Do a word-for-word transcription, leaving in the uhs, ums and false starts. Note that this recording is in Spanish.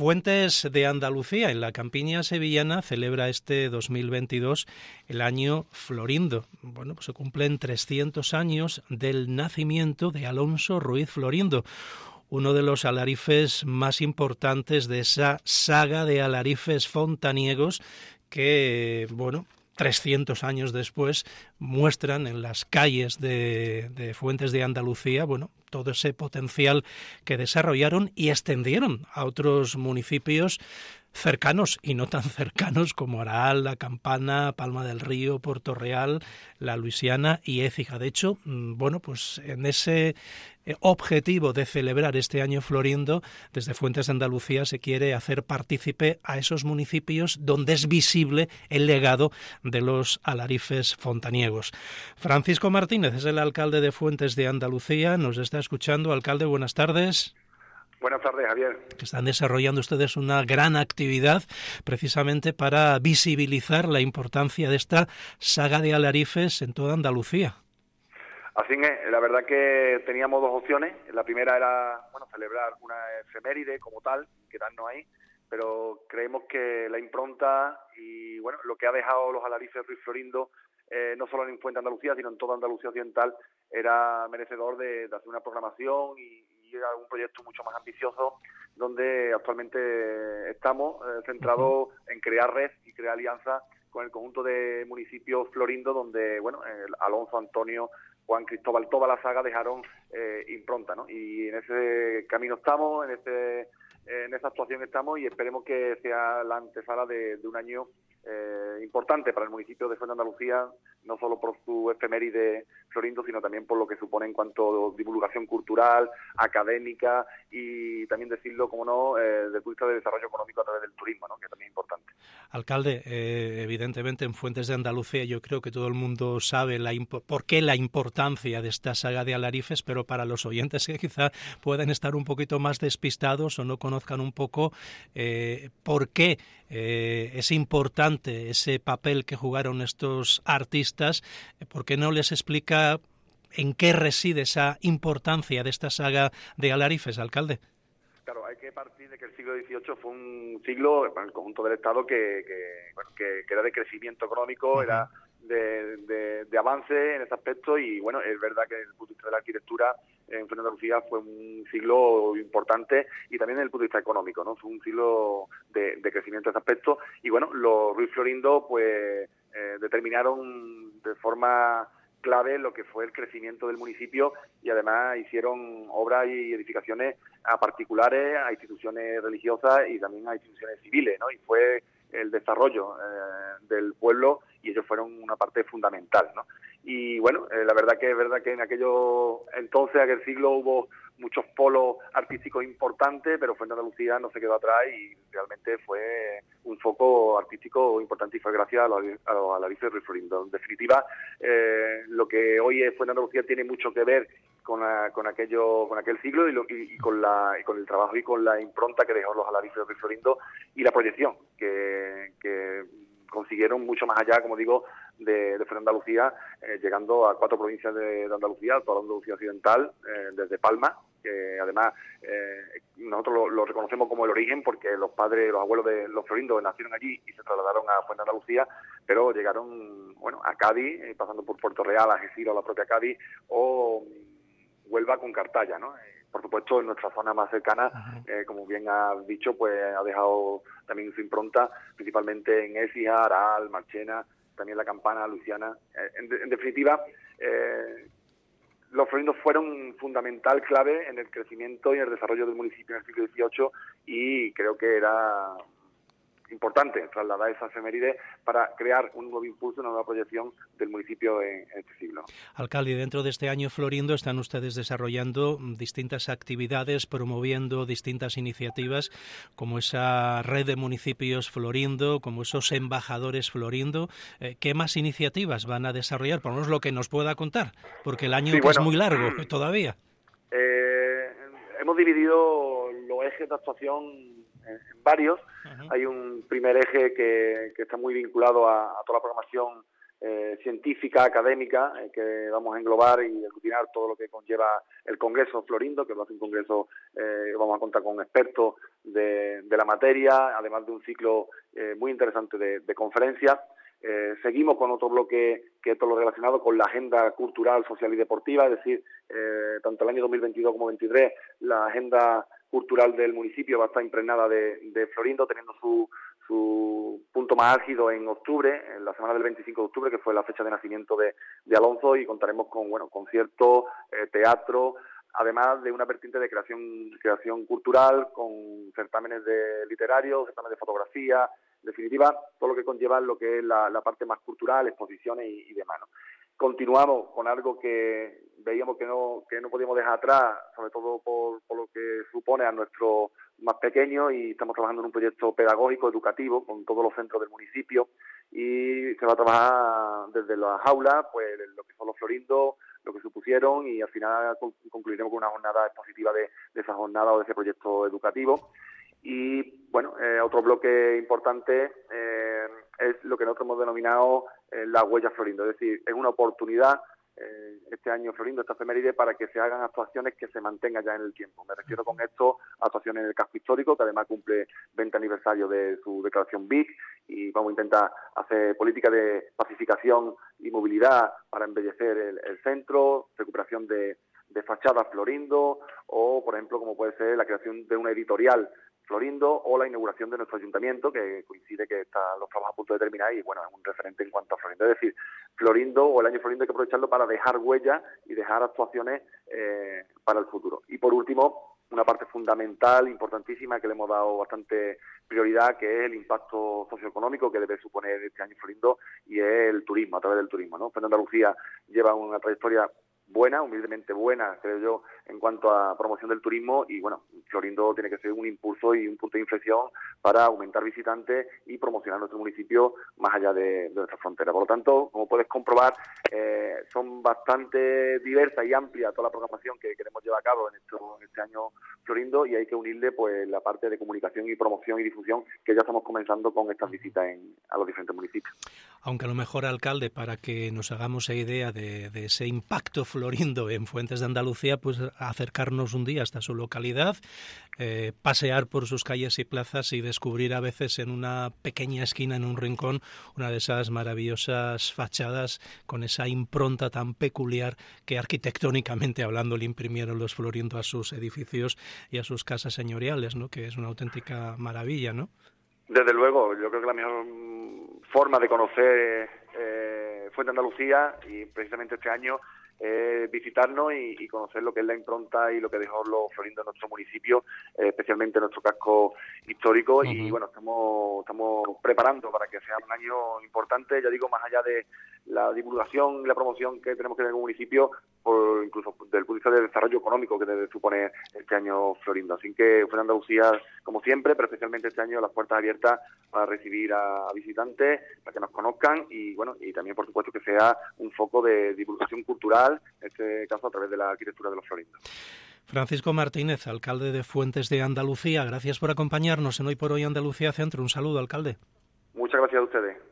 Fuentes de Andalucía, en la campiña sevillana, celebra este dos mil veintidós el año Florindo. Bueno, pues se cumplen trescientos años del nacimiento de Alonso Ruiz Florindo, uno de los alarifes más importantes de esa saga de alarifes fontaniegos que, bueno, trescientos años después muestran en las calles de, de Fuentes de Andalucía, bueno, todo ese potencial que desarrollaron y extendieron a otros municipios cercanos y no tan cercanos como Araal, La Campana, Palma del Río, Puerto Real, La Luisiana y Écija. De hecho, bueno, pues en ese objetivo de celebrar este año Florindo, desde Fuentes de Andalucía se quiere hacer partícipe a esos municipios donde es visible el legado de los alarifes fontaniegos. Francisco Martínez es el alcalde de Fuentes de Andalucía, nos está escuchando. Alcalde, buenas tardes. Buenas tardes, Javier. Que están desarrollando ustedes una gran actividad precisamente para visibilizar la importancia de esta saga de alarifes en toda Andalucía. Así es, la verdad que teníamos dos opciones. La primera era, bueno, celebrar una efeméride como tal, quedarnos ahí, pero creemos que la impronta y, bueno, lo que ha dejado los alarifes Ruiz Florindo, eh, no solo en Fuente de Andalucía, sino en toda Andalucía Occidental, era merecedor de, de hacer una programación y, y era un proyecto mucho más ambicioso, donde actualmente estamos eh, centrados en crear red y crear alianzas con el conjunto de municipios Florindo, donde, bueno, el Alonso, Antonio, Juan Cristóbal, toda la saga dejaron eh, impronta, ¿no? Y en ese camino estamos, en ese en esa actuación estamos y esperemos que sea la antesala de, de un año eh, importante para el municipio de Fuente de Andalucía, no solo por su efeméride Florindo, sino también por lo que supone en cuanto a divulgación cultural, académica y también decirlo, como no, eh, desde el punto de vista de desarrollo económico a través del turismo, ¿no? Que también es importante. Alcalde, eh, evidentemente en Fuentes de Andalucía yo creo que todo el mundo sabe la impo- por qué la importancia de esta saga de alarifes, pero para los oyentes que quizá puedan estar un poquito más despistados o no conozcan un poco eh, por qué eh, es importante ese papel que jugaron estos artistas, ¿por qué no les explica en qué reside esa importancia de esta saga de alarifes, alcalde? Claro, hay que partir de que el siglo dieciocho fue un siglo para el conjunto del Estado que, que, bueno, que, que era de crecimiento económico, uh-huh. era de, de, de avance en ese aspecto y, bueno, es verdad que desde el punto de vista de la arquitectura en Fuente de Andalucía fue un siglo importante y también desde el punto de vista económico, ¿no? Fue un siglo de, de crecimiento en ese aspecto y, bueno, los Ruiz Florindo, pues, eh, determinaron de forma clave lo que fue el crecimiento del municipio y además hicieron obras y edificaciones a particulares, a instituciones religiosas y también a instituciones civiles, ¿no? Y fue el desarrollo eh, del pueblo y ellos fueron una parte fundamental, ¿no? Y bueno, eh, la verdad que es verdad que en aquello entonces, aquel siglo, hubo muchos polos artísticos importantes, pero Fuente de Andalucía no se quedó atrás y realmente fue un foco artístico importante y fue gracias a los, a los alarifes de Ruiz Florindo. En definitiva, eh, lo que hoy es Fuente de Andalucía tiene mucho que ver con, la, con aquello, con aquel siglo y, lo, y, y con la y con el trabajo y con la impronta que dejó los alarifes de Ruiz Florindo y la proyección que, que consiguieron mucho más allá, como digo, de, de Fuente de Andalucía, eh, llegando a cuatro provincias de, de Andalucía, toda la Andalucía Occidental, eh, desde Palma, que además eh, nosotros lo, lo reconocemos como el origen porque los padres, los abuelos de los Florindos nacieron allí y se trasladaron a Fuente de Andalucía, pero llegaron, bueno, a Cádiz, eh, pasando por Puerto Real, Algeciras, la propia Cádiz, o Huelva con Cartaya, ¿no? Eh, por supuesto, en nuestra zona más cercana, eh, como bien has dicho, pues ha dejado también su impronta, principalmente en Écija, Araal, Marchena, también La Campana, Luisiana. Eh, en, en definitiva, eh, los florindos fueron fundamental, clave en el crecimiento y en el desarrollo del municipio en el siglo dieciocho y creo que era importante trasladar esa efeméride para crear un nuevo impulso, una nueva proyección del municipio en, en este siglo. Alcalde, dentro de este año Florindo están ustedes desarrollando distintas actividades, promoviendo distintas iniciativas, como esa red de municipios Florindo, como esos embajadores Florindo. Eh, ¿Qué más iniciativas van a desarrollar? Por lo menos lo que nos pueda contar, porque el año sí, bueno, es muy largo todavía. Eh, hemos dividido los ejes de actuación en varios. Uh-huh. Hay un primer eje que, que está muy vinculado a, a toda la programación eh, científica, académica, eh, que vamos a englobar y aglutinar todo lo que conlleva el Congreso Florindo, que va a ser un congreso, eh, vamos a contar con expertos de, de la materia, además de un ciclo eh, muy interesante de, de conferencias. Eh, seguimos con otro bloque que es todo lo relacionado con la agenda cultural, social y deportiva, es decir, eh, tanto el año dos mil veintidós como veintitrés, la agenda cultural del municipio va a estar impregnada de, de Florindo, teniendo su, su punto más álgido en octubre, en la semana del veinticinco de octubre, que fue la fecha de nacimiento de, de Alonso, y contaremos con, bueno, conciertos, eh, teatro, además de una vertiente de creación, creación cultural, con certámenes de literarios, certámenes de fotografía, en definitiva, todo lo que conlleva lo que es la, la parte más cultural, exposiciones y, y demás, ¿no? Continuamos con algo que veíamos que no que no podíamos dejar atrás, sobre todo por, por lo que supone a nuestros más pequeños, y estamos trabajando en un proyecto pedagógico, educativo, con todos los centros del municipio, y se va a trabajar desde las aulas, pues lo que son los florindos, lo que supusieron, y al final concluiremos con una jornada expositiva de, de esa jornada o de ese proyecto educativo. Y, bueno, eh, otro bloque importante eh, es lo que nosotros hemos denominado eh, la huella Florindo, es decir, es una oportunidad eh, este año Florindo, esta efeméride, para que se hagan actuaciones que se mantengan ya en el tiempo. Me refiero con esto a actuaciones en el casco histórico, que además cumple veinte aniversario de su declaración B I C, y vamos a intentar hacer política de pacificación y movilidad para embellecer el, el centro, recuperación de, de fachadas Florindo, o, por ejemplo, como puede ser la creación de una editorial Florindo, o la inauguración de nuestro ayuntamiento, que coincide que están los trabajos a punto de terminar, y bueno, es un referente en cuanto a Florindo. Es decir, Florindo, o el año Florindo, hay que aprovecharlo para dejar huellas y dejar actuaciones eh, para el futuro. Y por último, una parte fundamental, importantísima, que le hemos dado bastante prioridad, que es el impacto socioeconómico que debe suponer este año Florindo, y es el turismo, a través del turismo, ¿no? Fuente de Andalucía lleva una trayectoria buena, humildemente buena, creo yo, en cuanto a promoción del turismo, y bueno, Florindo tiene que ser un impulso y un punto de inflexión para aumentar visitantes y promocionar nuestro municipio más allá de, de nuestra frontera. Por lo tanto, como puedes comprobar, eh, son bastante diversas y amplias toda la programación que queremos llevar a cabo en, esto, en este año Florindo, y hay que unirle pues la parte de comunicación y promoción y difusión que ya estamos comenzando con estas visitas en, a los diferentes municipios. Aunque a lo mejor, alcalde, para que nos hagamos idea de, de ese impacto Florindo en Fuentes de Andalucía, pues acercarnos un día hasta su localidad, eh, pasear por sus calles y plazas y descubrir a veces en una pequeña esquina, en un rincón, una de esas maravillosas fachadas con esa impronta tan peculiar que arquitectónicamente hablando le imprimieron los Florindo a sus edificios y a sus casas señoriales, ¿no? Que es una auténtica maravilla, ¿no? Desde luego, yo creo que la mejor forma de conocer eh, Fuente de Andalucía, y precisamente este año, eh, visitarnos y, y conocer lo que es la impronta y lo que dejó los Florindo en nuestro municipio, eh, especialmente en nuestro casco histórico. Uh-huh. Y bueno, estamos estamos preparando para que sea un año importante, ya digo, más allá de la divulgación y la promoción que tenemos que tener en un municipio, por, incluso desde el punto de vista del desarrollo económico que debe suponer este año Florindo. Así que Fuente de Andalucía, como siempre, pero especialmente este año, las puertas abiertas para recibir a, a visitantes, para que nos conozcan, y bueno, y también por supuesto que sea un foco de divulgación cultural, en este caso a través de la arquitectura de los Florindos. Francisco Martínez, alcalde de Fuentes de Andalucía, gracias por acompañarnos en Hoy por Hoy Andalucía Centro. Un saludo, alcalde. Muchas gracias a ustedes.